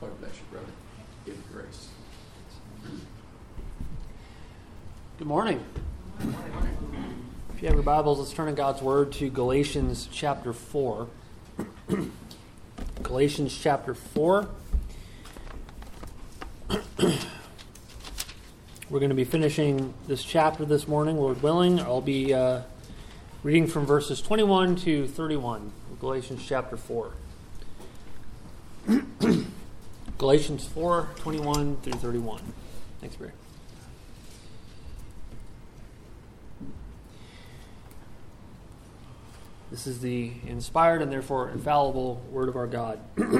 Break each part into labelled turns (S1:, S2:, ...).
S1: God bless you, brother. Give grace.
S2: Good morning. If you have your Bibles, let's turn in God's Word to Galatians chapter 4. Galatians chapter 4. We're going to be finishing this chapter this morning, Lord willing. I'll be reading from verses 21 to 31 of Galatians chapter 4. Galatians 4, 21 through 31. Thanks, Barry. This is the inspired and therefore infallible word of our God.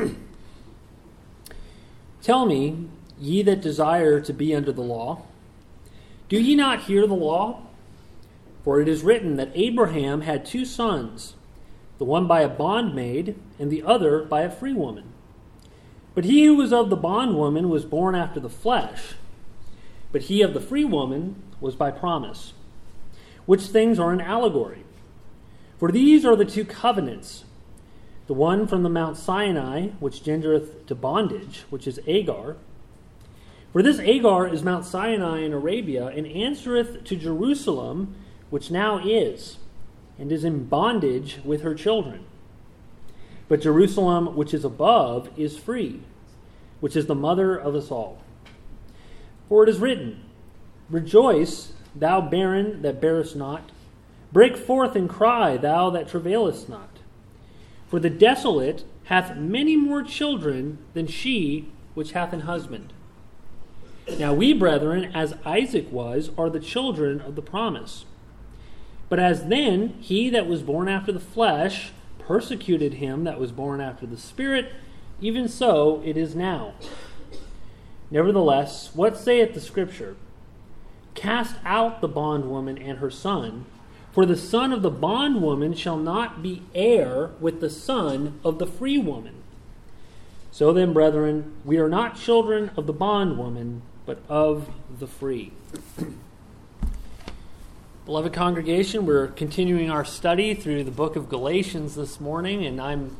S2: Tell me, ye that desire to be under the law, do ye not hear the law? For it is written that Abraham had two sons, the one by a bondmaid and the other by a free woman. But he who was of the bondwoman was born after the flesh, but he of the free woman was by promise, which things are an allegory. For these are the two covenants, the one from the Mount Sinai, which gendereth to bondage, which is Agar. For this Agar is Mount Sinai in Arabia, and answereth to Jerusalem, which now is, and is in bondage with her children. But Jerusalem, which is above, is free, which is the mother of us all. For it is written, Rejoice, thou barren that bearest not. Break forth and cry, thou that travailest not. For the desolate hath many more children than she which hath an husband. Now we, brethren, as Isaac was, are the children of the promise. But as then he that was born after the flesh persecuted him that was born after the Spirit, even so it is now. Nevertheless, what saith the Scripture? Cast out the bondwoman and her son, for the son of the bondwoman shall not be heir with the son of the free woman. So then, brethren, we are not children of the bondwoman, but of the free. Beloved congregation, we're continuing our study through the book of Galatians this morning, and I'm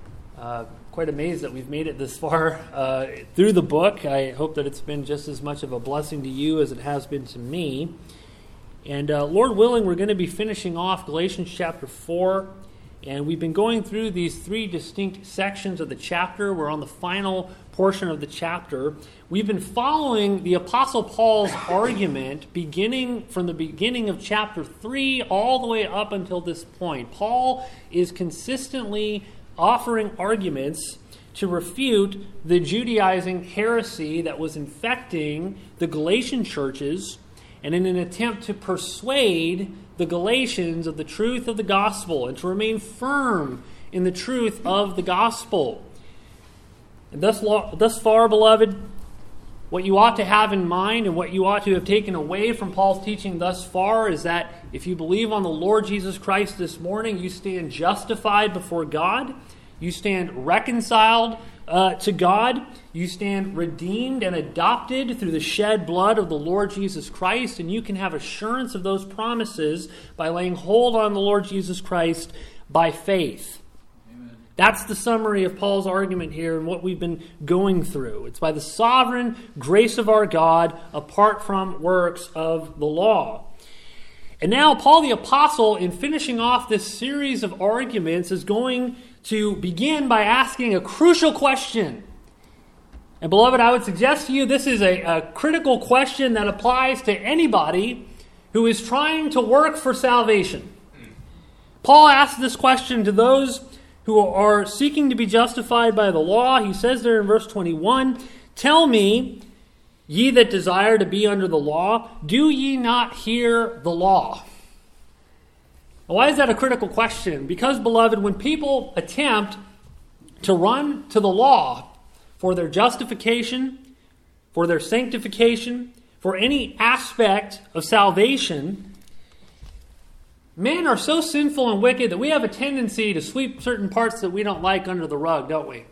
S2: quite amazed that we've made it this far through the book. I hope that it's been just as much of a blessing to you as it has been to me. And Lord willing, we're going to be finishing off Galatians chapter 4, and we've been going through these three distinct sections of the chapter. We're on the final portion of the chapter. We've been following the Apostle Paul's argument beginning from the beginning of chapter 3 all the way up until this point. Paul is consistently offering arguments to refute the Judaizing heresy that was infecting the Galatian churches, and in an attempt to persuade the Galatians of the truth of the gospel and to remain firm in the truth of the gospel. And thus far, beloved, what you ought to have in mind and what you ought to have taken away from Paul's teaching thus far is that if you believe on the Lord Jesus Christ this morning, you stand justified before God, you stand reconciled to God, you stand redeemed and adopted through the shed blood of the Lord Jesus Christ, and you can have assurance of those promises by laying hold on the Lord Jesus Christ by faith. Amen. That's the summary of Paul's argument here and what we've been going through. It's by the sovereign grace of our God, apart from works of the law. And now Paul the Apostle, in finishing off this series of arguments, is going to begin by asking a crucial question. And beloved, I would suggest to you this is a critical question that applies to anybody who is trying to work for salvation. Paul asks this question to those who are seeking to be justified by the law. He says there in verse 21, Tell me, ye that desire to be under the law, do ye not hear the law? Why is that a critical question? Because, beloved, when people attempt to run to the law for their justification, for their sanctification, for any aspect of salvation, men are so sinful and wicked that we have a tendency to sweep certain parts that we don't like under the rug, don't we?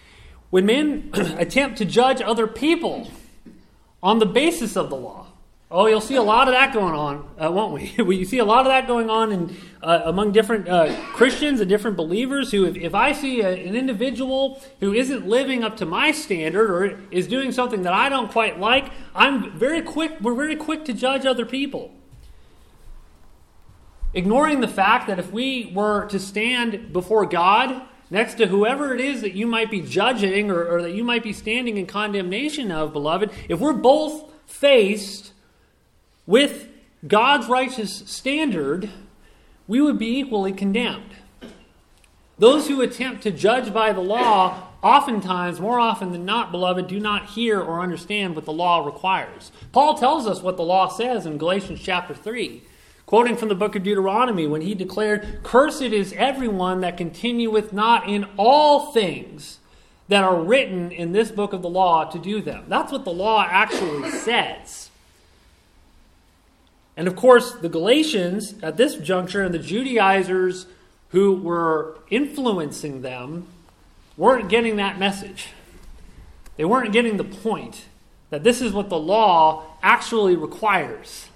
S2: When men attempt to judge other people on the basis of the law, Oh, you'll see a lot of that going on, won't we? You see a lot of that going on among different Christians and different believers who, if I see an individual who isn't living up to my standard or is doing something that I don't quite like, we're very quick to judge other people. Ignoring the fact that if we were to stand before God next to whoever it is that you might be judging or that you might be standing in condemnation of, beloved, if we're both faced with God's righteous standard, we would be equally condemned. Those who attempt to judge by the law, oftentimes, more often than not, beloved, do not hear or understand what the law requires. Paul tells us what the law says in Galatians chapter 3, quoting from the book of Deuteronomy when he declared, "Cursed is everyone that continueth not in all things that are written in this book of the law to do them." That's what the law actually says. And of course, the Galatians at this juncture and the Judaizers who were influencing them weren't getting that message. They weren't getting the point that this is what the law actually requires.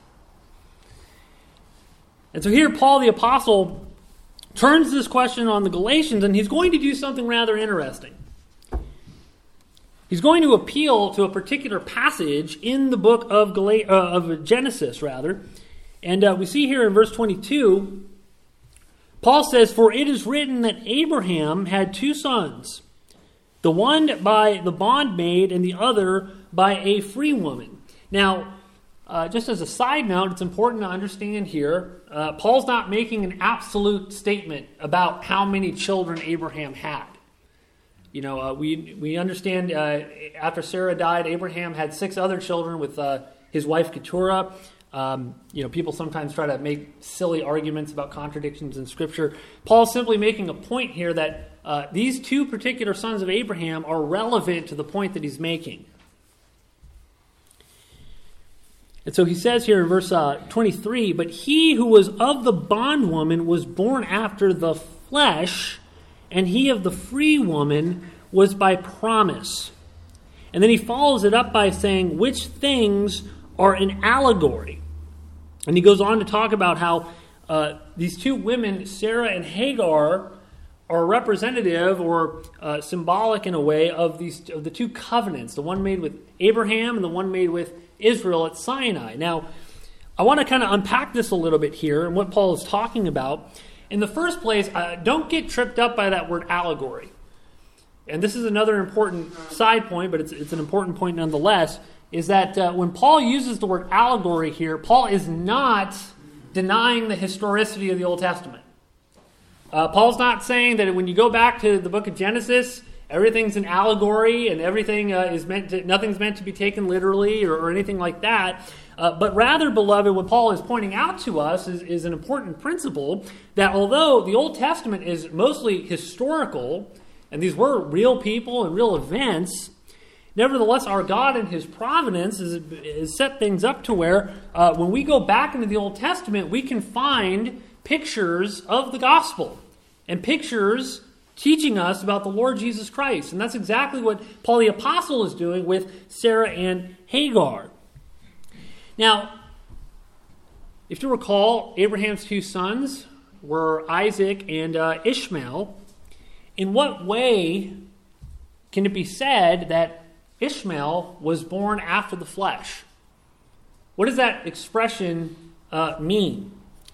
S2: And so here Paul the Apostle turns this question on the Galatians, and he's going to do something rather interesting. He's going to appeal to a particular passage in the book of Genesis, rather. And we see here in verse 22, Paul says, "For it is written that Abraham had two sons, the one by the bondmaid and the other by a free woman." Now, just as a side note, it's important to understand here, Paul's not making an absolute statement about how many children Abraham had. You know, we understand after Sarah died, Abraham had 6 other children with his wife Keturah. People sometimes try to make silly arguments about contradictions in Scripture. Paul's simply making a point here that these 2 particular sons of Abraham are relevant to the point that he's making. And so he says here in verse 23, "But he who was of the bondwoman was born after the flesh, and he of the free woman was by promise." And then he follows it up by saying, "Which things are an allegory." And he goes on to talk about how these 2 women, Sarah and Hagar, are representative or symbolic in a way of the 2 covenants, the one made with Abraham and the one made with Israel at Sinai. Now, I want to kind of unpack this a little bit here and what Paul is talking about. In the first place, don't get tripped up by that word allegory. And this is another important side point, but it's an important point nonetheless, is that when Paul uses the word allegory here, Paul is not denying the historicity of the Old Testament. Paul's not saying that when you go back to the book of Genesis, everything's an allegory and everything nothing's meant to be taken literally or anything like that. But rather, beloved, what Paul is pointing out to us is an important principle that although the Old Testament is mostly historical, and these were real people and real events, nevertheless, our God in His providence has set things up to where when we go back into the Old Testament, we can find pictures of the gospel and pictures teaching us about the Lord Jesus Christ. And that's exactly what Paul the Apostle is doing with Sarah and Hagar. Now, if you recall, Abraham's 2 sons were Isaac and Ishmael. In what way can it be said that Ishmael was born after the flesh? What does that expression mean?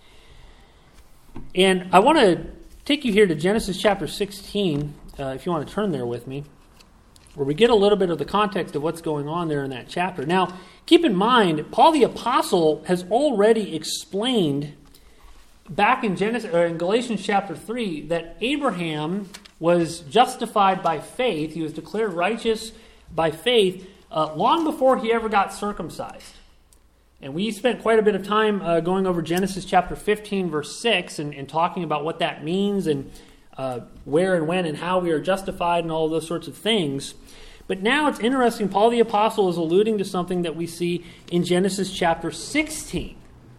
S2: And I want to take you here to Genesis chapter 16, if you want to turn there with me, where we get a little bit of the context of what's going on there in that chapter. Now, keep in mind, Paul the Apostle has already explained back in Galatians chapter 3 that Abraham was justified by faith. He was declared righteous by faith long before he ever got circumcised. And we spent quite a bit of time going over Genesis chapter 15, verse 6, and talking about what that means and where and when and how we are justified and all those sorts of things. But now it's interesting, Paul the Apostle is alluding to something that we see in Genesis chapter 16.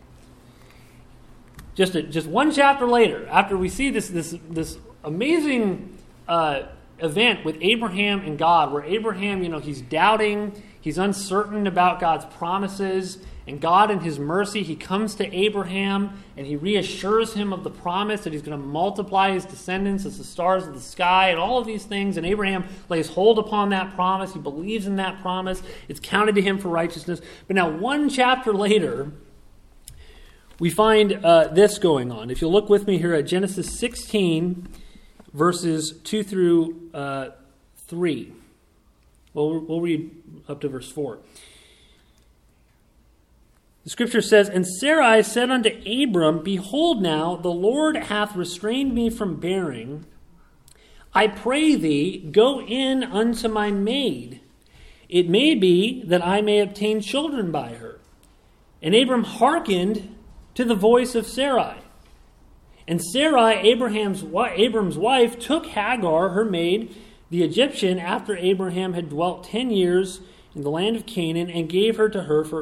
S2: Just one chapter later, after we see this amazing event with Abraham and God, where Abraham, he's doubting, He's uncertain about God's promises. And God, in his mercy, he comes to Abraham and he reassures him of the promise that he's going to multiply his descendants as the stars of the sky and all of these things. And Abraham lays hold upon that promise. He believes in that promise. It's counted to him for righteousness. But now, one chapter later, we find this going on. If you look with me here at Genesis 16, verses 2 through 3. We'll read up to verse 4. The scripture says, "And Sarai said unto Abram, Behold now, the Lord hath restrained me from bearing. I pray thee, go in unto my maid. It may be that I may obtain children by her. And Abram hearkened to the voice of Sarai. And Sarai, Abram's wife, took Hagar, her maid, the Egyptian, after Abraham had dwelt 10 years in the land of Canaan, and gave her to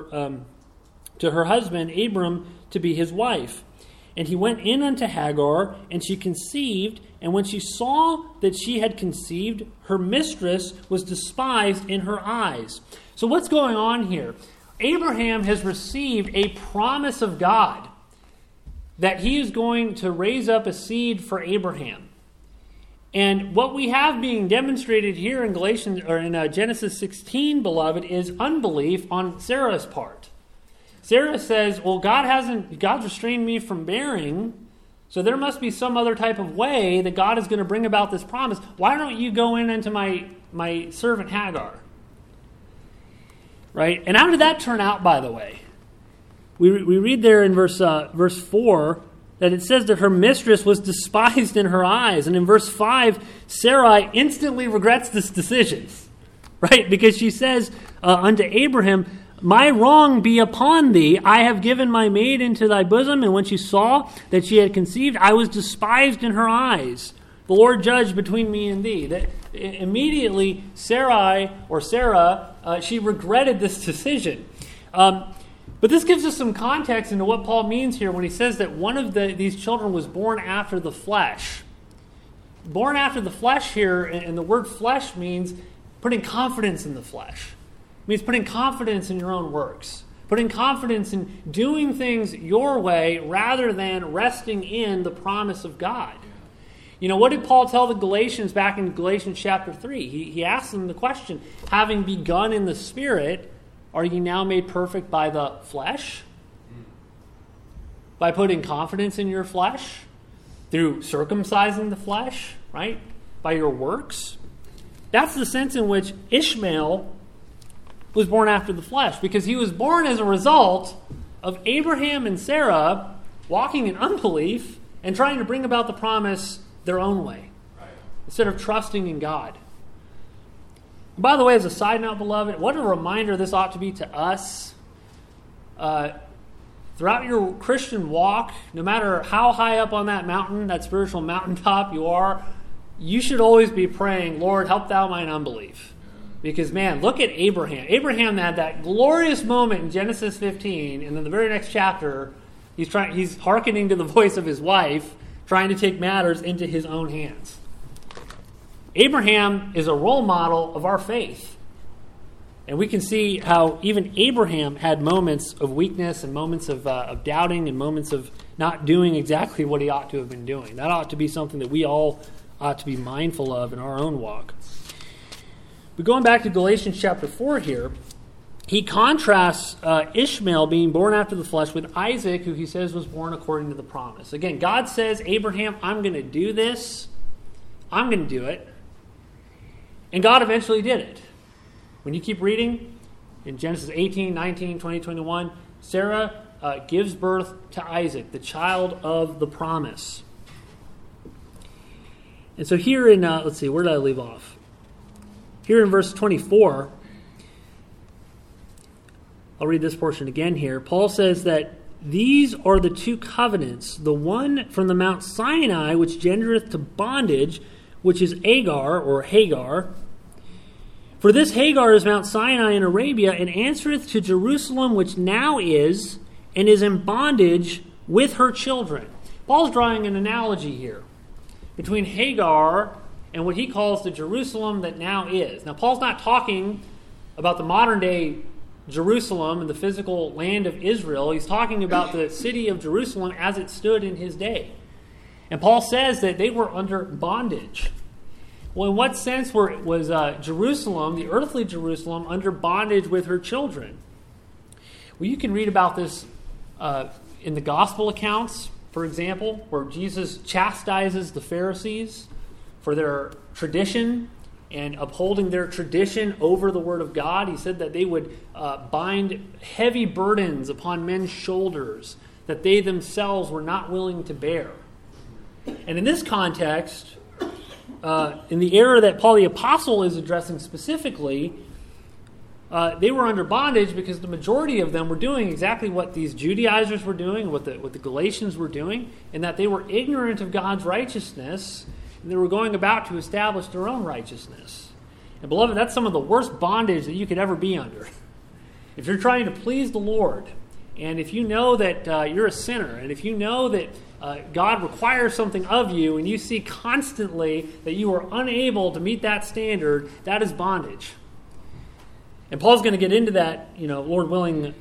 S2: her husband Abram to be his wife. And he went in unto Hagar, and she conceived, and when she saw that she had conceived, her mistress was despised in her eyes." So what's going on here? Abraham has received a promise of God that he is going to raise up a seed for Abraham. And what we have being demonstrated here in Genesis 16, beloved, is unbelief on Sarah's part. Sarah says, well, God's restrained me from bearing, so there must be some other type of way that God is going to bring about this promise. Why don't you go in into my servant Hagar? Right? And how did that turn out, by the way? We read there in verse 4 that it says that her mistress was despised in her eyes. And in verse 5, Sarai instantly regrets this decision. Right? Because she says unto Abraham, "My wrong be upon thee. I have given my maid into thy bosom, and when she saw that she had conceived, I was despised in her eyes. The Lord judge between me and thee." That immediately, Sarah, she regretted this decision. But this gives us some context into what Paul means here when he says that one of these children was born after the flesh. Born after the flesh here, and the word flesh means putting confidence in the flesh. It means putting confidence in your own works. Putting confidence in doing things your way rather than resting in the promise of God. You know, what did Paul tell the Galatians back in Galatians chapter 3? He asked them the question, having begun in the Spirit, are ye now made perfect by the flesh? By putting confidence in your flesh? Through circumcising the flesh, right? By your works? That's the sense in which Ishmael was born after the flesh, because he was born as a result of Abraham and Sarah walking in unbelief and trying to bring about the promise their own way, instead of trusting in God. And by the way, as a side note, beloved, what a reminder this ought to be to us. Throughout your Christian walk, no matter how high up on that mountain, that spiritual mountaintop you are, you should always be praying, "Lord, help thou mine unbelief." Because, man, look at Abraham. Abraham had that glorious moment in Genesis 15, and in the very next chapter, he's hearkening to the voice of his wife, trying to take matters into his own hands. Abraham is a role model of our faith. And we can see how even Abraham had moments of weakness and moments of doubting and moments of not doing exactly what he ought to have been doing. That ought to be something that we all ought to be mindful of in our own walk. But going back to Galatians chapter 4 here, he contrasts Ishmael being born after the flesh with Isaac, who he says was born according to the promise. Again, God says, Abraham, I'm going to do this. I'm going to do it. And God eventually did it. When you keep reading, in Genesis 18, 19, 20, 21, Sarah gives birth to Isaac, the child of the promise. And so here in, let's see, where did I leave off? Here in verse 24, I'll read this portion again here. Paul says that these are the two covenants, the one from the Mount Sinai, which gendereth to bondage, which is Agar, or Hagar. For this Hagar is Mount Sinai in Arabia, and answereth to Jerusalem, which now is, and is in bondage with her children. Paul's drawing an analogy here between Hagar and what he calls the Jerusalem that now is. Now, Paul's not talking about the modern day Jerusalem and the physical land of Israel. He's talking about the city of Jerusalem as it stood in his day. And Paul says that they were under bondage. Well, in what sense was Jerusalem, the earthly Jerusalem, under bondage with her children? Well, you can read about this in the gospel accounts, for example, where Jesus chastises the Pharisees for their tradition and upholding their tradition over the Word of God. He said that they would bind heavy burdens upon men's shoulders that they themselves were not willing to bear. And in this context, in the era that Paul the Apostle is addressing specifically, they were under bondage because the majority of them were doing exactly what these Judaizers were doing, what the Galatians were doing, and that they were ignorant of God's righteousness, and they were going about to establish their own righteousness. And beloved, that's some of the worst bondage that you could ever be under. If you're trying to please the Lord, and if you know that you're a sinner, and if you know that God requires something of you, and you see constantly that you are unable to meet that standard, that is bondage. And Paul's going to get into that, Lord willing.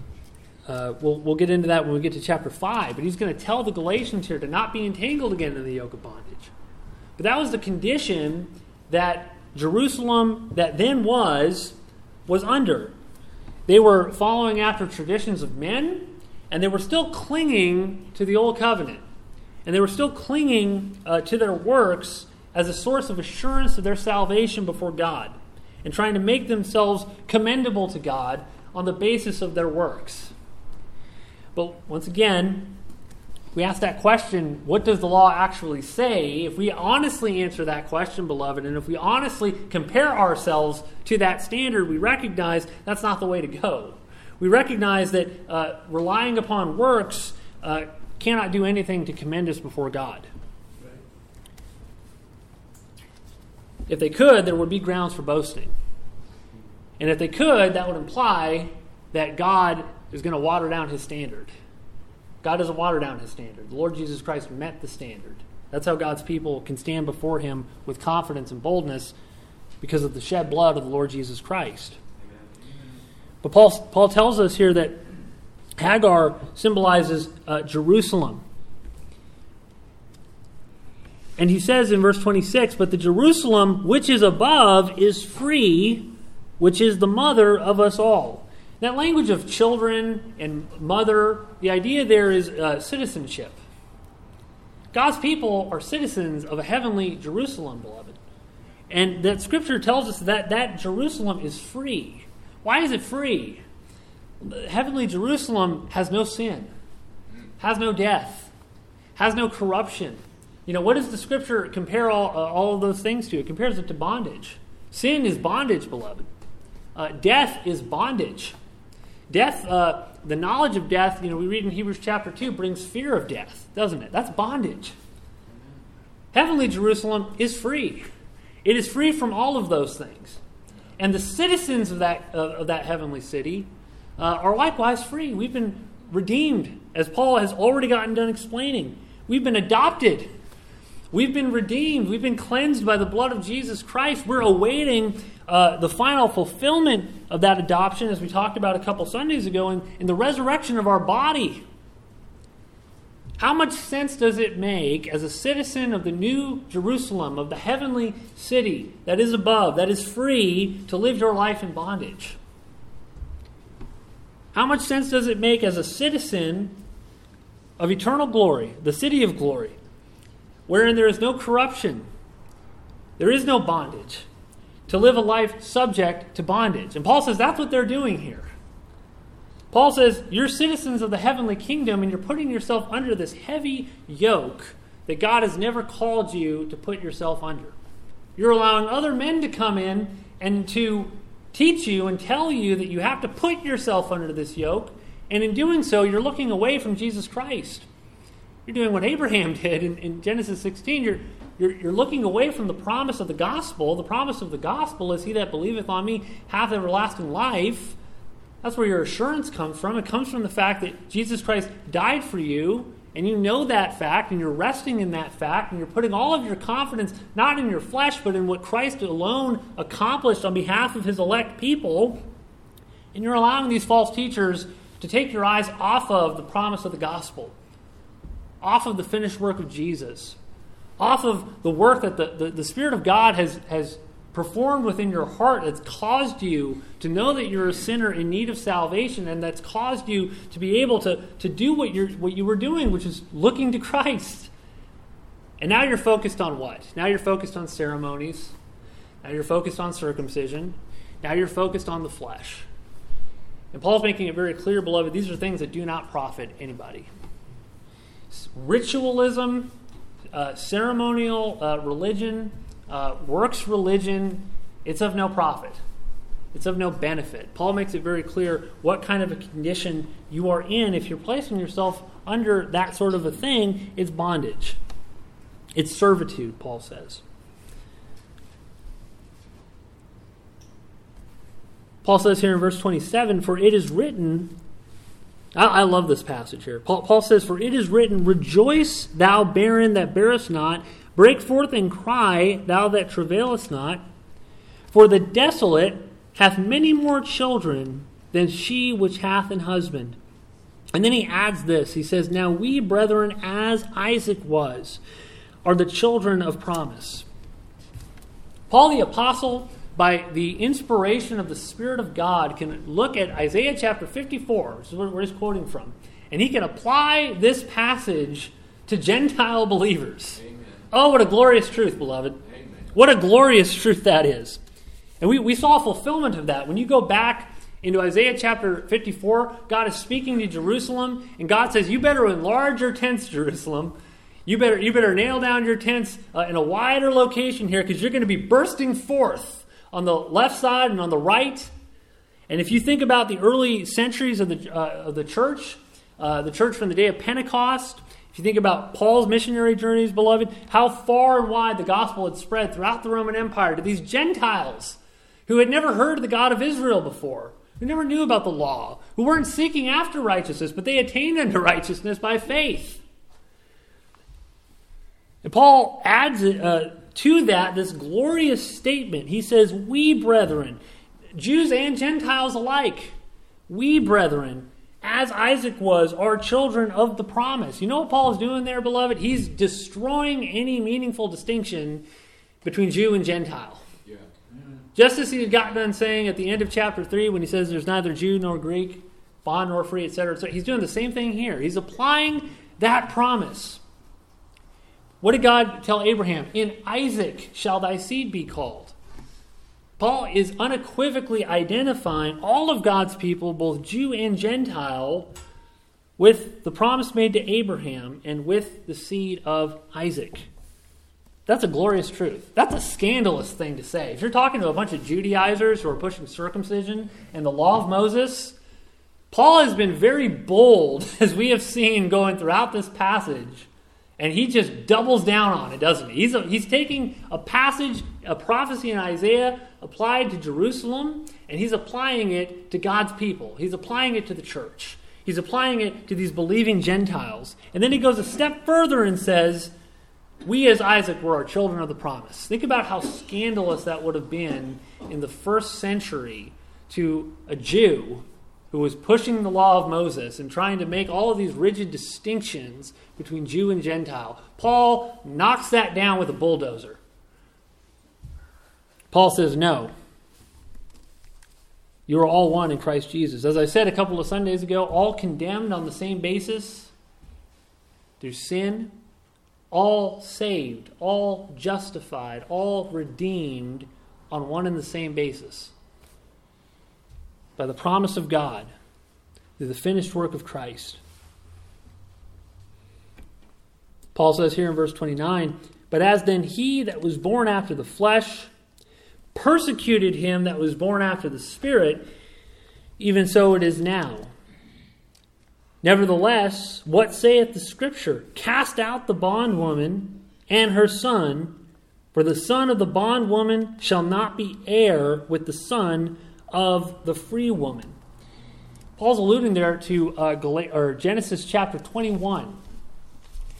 S2: We'll get into that when we get to chapter 5. But he's going to tell the Galatians here to not be entangled again in the yoke of bondage. But that was the condition that Jerusalem, that then was under. They were following after traditions of men, and they were still clinging to the old covenant. And they were still clinging to their works as a source of assurance of their salvation before God, and trying to make themselves commendable to God on the basis of their works. But once again, we ask that question, what does the law actually say? If we honestly answer that question, beloved, and if we honestly compare ourselves to that standard, we recognize that's not the way to go. We recognize that relying upon works cannot do anything to commend us before God. If they could, there would be grounds for boasting. And if they could, that would imply that God is going to water down his standard. God doesn't water down his standard. The Lord Jesus Christ met the standard. That's how God's people can stand before him with confidence and boldness, because of the shed blood of the Lord Jesus Christ. But Paul tells us here that Hagar symbolizes Jerusalem. And he says in verse 26, "But the Jerusalem which is above is free, which is the mother of us all." That language of children and mother, the idea there is citizenship. God's people are citizens of a heavenly Jerusalem, beloved. And that Scripture tells us that Jerusalem is free. Why is it free? Heavenly Jerusalem has no sin, has no death, has no corruption. What does the Scripture compare all of those things to? It compares it to bondage. Sin is bondage, beloved. Death is bondage. Death, the knowledge of death, we read in Hebrews chapter 2, brings fear of death, doesn't it? That's bondage. Heavenly Jerusalem is free. It is free from all of those things. And the citizens of that heavenly city are likewise free. We've been redeemed, as Paul has already gotten done explaining. We've been adopted. We've been redeemed. We've been cleansed by the blood of Jesus Christ. We're awaiting the final fulfillment of that adoption, as we talked about a couple Sundays ago, in the resurrection of our body. How much sense does it make as a citizen of the new Jerusalem, of the heavenly city that is above, that is free, to live your life in bondage? How much sense does it make as a citizen of eternal glory, the city of glory, wherein there is no corruption, there is no bondage, to live a life subject to bondage? And Paul says that's what they're doing here. Paul says you're citizens of the heavenly kingdom, and you're putting yourself under this heavy yoke that God has never called you to put yourself under. You're allowing other men to come in and to teach you and tell you that you have to put yourself under this yoke, and in doing so, you're looking away from Jesus Christ. You're doing what Abraham did in Genesis 16. You're looking away from the promise of the gospel. The promise of the gospel is, "He that believeth on me hath everlasting life." That's where your assurance comes from. It comes from the fact that Jesus Christ died for you and you know that fact, and you're resting in that fact, and you're putting all of your confidence not in your flesh, but in what Christ alone accomplished on behalf of his elect people, and you're allowing these false teachers to take your eyes off of the promise of the gospel, off of the finished work of Jesus, off of the work that the Spirit of God has performed within your heart, that's caused you to know that you're a sinner in need of salvation, and that's caused you to be able to do what you were doing, which is looking to Christ. And now you're focused on what? Now you're focused on ceremonies. Now you're focused on circumcision. Now you're focused on the flesh. And Paul's making it very clear, beloved, these are things that do not profit anybody. Ritualism, ceremonial religion, works religion, it's of no profit. It's of no benefit. Paul makes it very clear what kind of a condition you are in. If you're placing yourself under that sort of a thing, it's bondage. It's servitude, Paul says. Paul says here in verse 27, for it is written, I love this passage here. Paul says, for it is written, rejoice, thou barren that bearest not, break forth and cry, thou that travailest not, for the desolate hath many more children than she which hath an husband. And then he adds this, he says, now we, brethren, as Isaac was, are the children of promise. Paul the Apostle, by the inspiration of the Spirit of God, can look at Isaiah chapter 54, which is where he's quoting from, and he can apply this passage to Gentile believers.
S1: Amen.
S2: Oh, what a glorious truth, beloved.
S1: Amen.
S2: What a glorious truth that is. And we saw fulfillment of that. When you go back into Isaiah chapter 54, God is speaking to Jerusalem, and God says, you better enlarge your tents, Jerusalem. You better nail down your tents in a wider location here, because you're going to be bursting forth on the left side and on the right. And if you think about the early centuries of the church from the day of Pentecost, if you think about Paul's missionary journeys, beloved, how far and wide the gospel had spread throughout the Roman Empire to these Gentiles who had never heard of the God of Israel before, who never knew about the law, who weren't seeking after righteousness, but they attained unto righteousness by faith. And Paul adds to that this glorious statement. He says, we brethren, Jews and Gentiles alike, we brethren, as Isaac was, are children of the promise. You know what Paul is doing there, beloved? He's destroying any meaningful distinction between Jew and Gentile.
S1: Yeah.
S2: Just as he had got done saying at the end of chapter 3 when he says there's neither Jew nor Greek, bond nor free, etc. So he's doing the same thing here. He's applying that promise. What did God tell Abraham? In Isaac shall thy seed be called. Paul is unequivocally identifying all of God's people, both Jew and Gentile, with the promise made to Abraham and with the seed of Isaac. That's a glorious truth. That's a scandalous thing to say. If you're talking to a bunch of Judaizers who are pushing circumcision and the law of Moses, Paul has been very bold, as we have seen going throughout this passage. And he just doubles down on it, doesn't he? He's taking a passage, a prophecy in Isaiah applied to Jerusalem, and he's applying it to God's people. He's applying it to the church. He's applying it to these believing Gentiles. And then he goes a step further and says, we as Isaac were our children of the promise. Think about how scandalous that would have been in the first century to a Jew who was pushing the law of Moses and trying to make all of these rigid distinctions between Jew and Gentile. Paul knocks that down with a bulldozer. Paul says, no. You are all one in Christ Jesus. As I said a couple of Sundays ago, all condemned on the same basis through sin, all saved, all justified, all redeemed on one and the same basis. By the promise of God, through the finished work of Christ. Paul says here in verse 29, but as then he that was born after the flesh persecuted him that was born after the Spirit, even so it is now. Nevertheless, what saith the Scripture? Cast out the bondwoman and her son, for the son of the bondwoman shall not be heir with the son of the free woman. Paul's alluding there to Genesis chapter 21.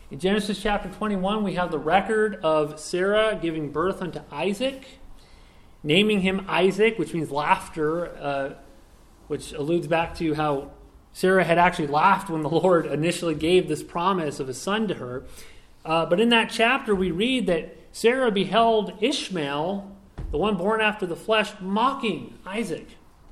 S2: In Genesis chapter 21, we have the record of Sarah giving birth unto Isaac, naming him Isaac, which means laughter, which alludes back to how Sarah had actually laughed when the Lord initially gave this promise of a son to her. But in that chapter, we read that Sarah beheld Ishmael, the one born after the flesh, mocking Isaac.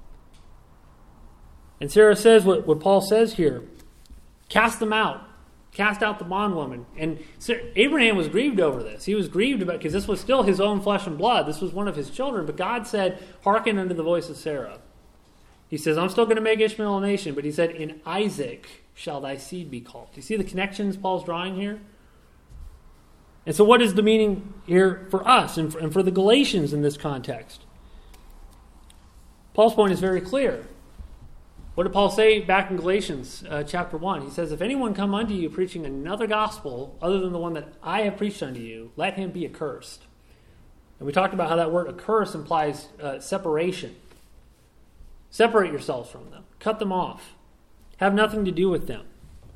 S2: And Sarah says what Paul says here, cast them out. Cast out the bondwoman. And Abraham was grieved over this. He was grieved about because this was still his own flesh and blood. This was one of his children. But God said, hearken unto the voice of Sarah. He says, I'm still going to make Ishmael a nation. But he said, in Isaac shall thy seed be called. Do you see the connections Paul's drawing here? And so what is the meaning here for us and for the Galatians in this context? Paul's point is very clear. What did Paul say back in Galatians chapter 1? He says, if anyone come unto you preaching another gospel other than the one that I have preached unto you, let him be accursed. And we talked about how that word accursed implies separation. Separate yourselves from them. Cut them off. Have nothing to do with them.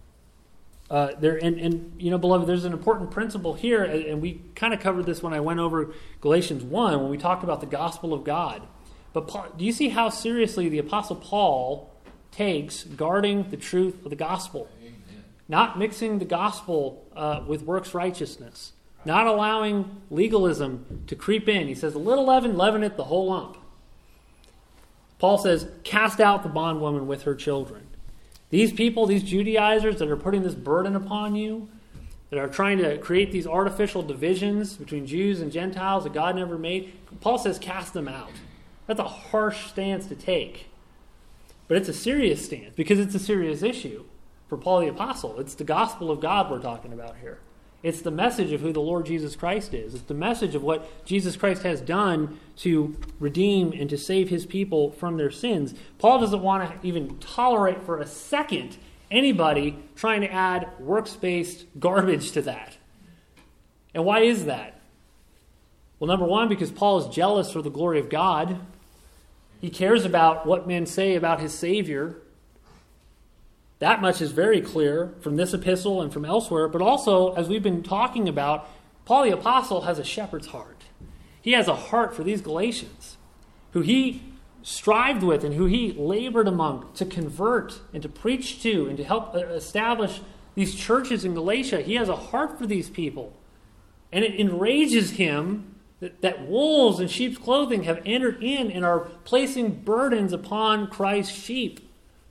S2: Beloved, there's an important principle here, and we kind of covered this when I went over Galatians 1, when we talked about the gospel of God. But Paul, do you see how seriously the Apostle Paul takes guarding the truth of the gospel?
S1: Amen.
S2: Not mixing the gospel with works righteousness. Not allowing legalism to creep in. He says, a little leaven, leaveneth the whole lump. Paul says, cast out the bondwoman with her children. These people, these Judaizers that are putting this burden upon you, that are trying to create these artificial divisions between Jews and Gentiles that God never made, Paul says, cast them out. That's a harsh stance to take. But it's a serious stance because it's a serious issue for Paul the Apostle. It's the gospel of God we're talking about here. It's the message of who the Lord Jesus Christ is. It's the message of what Jesus Christ has done to redeem and to save his people from their sins. Paul doesn't want to even tolerate for a second anybody trying to add works-based garbage to that. And why is that? Well, number one, because Paul is jealous for the glory of God. He cares about what men say about his Savior. That much is very clear from this epistle and from elsewhere. But also, as we've been talking about, Paul the Apostle has a shepherd's heart. He has a heart for these Galatians, who he strived with and who he labored among to convert and to preach to and to help establish these churches in Galatia. He has a heart for these people. And it enrages him that wolves in sheep's clothing have entered in and are placing burdens upon Christ's sheep.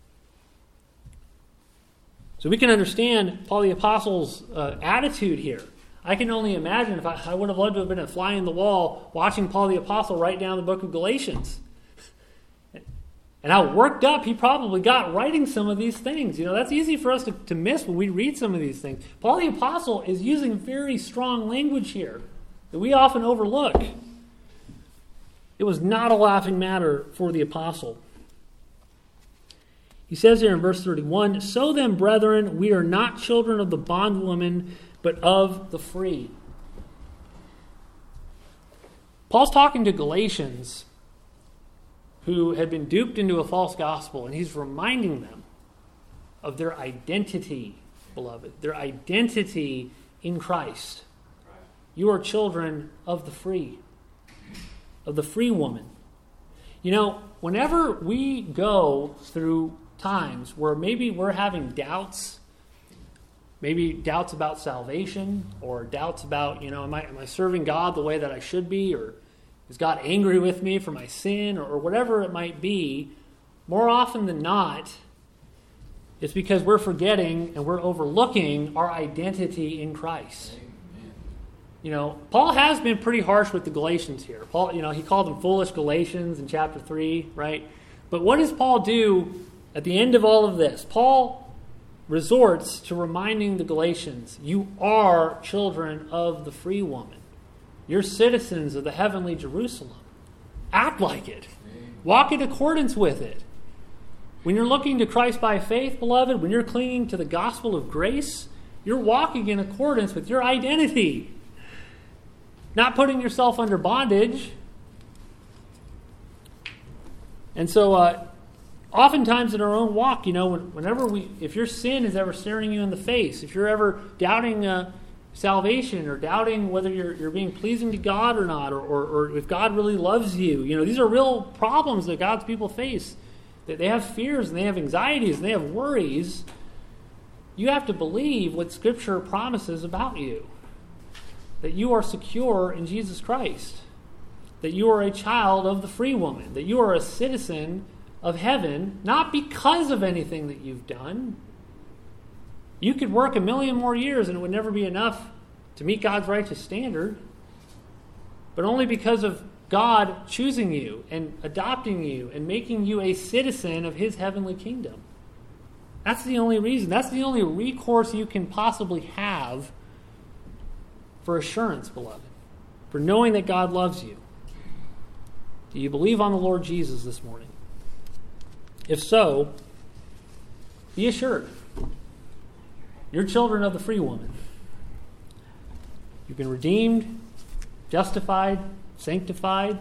S2: So we can understand Paul the Apostle's attitude here. I can only imagine if I would have loved to have been a fly in the wall watching Paul the Apostle write down the book of Galatians. And how worked up he probably got writing some of these things. That's easy for us to miss when we read some of these things. Paul the Apostle is using very strong language here that we often overlook. It was not a laughing matter for the apostle. He says here in verse 31, so then, brethren, we are not children of the bondwoman, but of the free. Paul's talking to Galatians who had been duped into a false gospel, and he's reminding them of their identity, beloved, their identity in Christ. You are children of the free woman. Whenever we go through times where maybe we're having doubts, maybe doubts about salvation or doubts about, am I serving God the way that I should be, or is God angry with me for my sin, or whatever it might be, more often than not, it's because we're forgetting and we're overlooking our identity in Christ. Paul has been pretty harsh with the Galatians here. Paul, he called them foolish Galatians in chapter 3, right? But what does Paul do at the end of all of this? Paul resorts to reminding the Galatians, you are children of the free woman. You're citizens of the heavenly Jerusalem. Act like it. Walk in accordance with it. When you're looking to Christ by faith, beloved, when you're clinging to the gospel of grace, you're walking in accordance with your identity. Not putting yourself under bondage. And so oftentimes in our own walk, if your sin is ever staring you in the face, if you're ever doubting salvation or doubting whether you're being pleasing to God or not, or if God really loves you, these are real problems that God's people face. That they have fears and they have anxieties and they have worries. You have to believe what Scripture promises about you. That you are secure in Jesus Christ. That you are a child of the free woman. That you are a citizen of heaven, not because of anything that you've done. You could work 1,000,000 more years and it would never be enough to meet God's righteous standard, but only because of God choosing you and adopting you and making you a citizen of His heavenly kingdom. That's the only reason. That's the only recourse you can possibly have for assurance, beloved, for knowing that God loves you. Do you believe on the Lord Jesus this morning? If so, be assured. You're children of the free woman. You've been redeemed, justified, sanctified.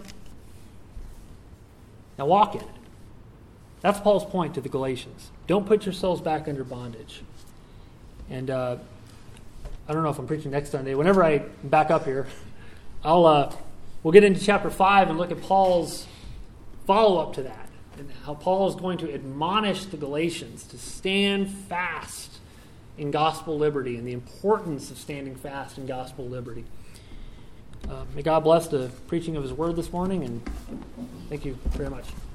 S2: Now walk in it. That's Paul's point to the Galatians. Don't put yourselves back under bondage. And I don't know if I'm preaching next Sunday. Whenever I back up here, we'll get into chapter 5 and look at Paul's follow-up to that. And how Paul is going to admonish the Galatians to stand fast in gospel liberty and the importance of standing fast in gospel liberty. May God bless the preaching of His word this morning, and thank you very much.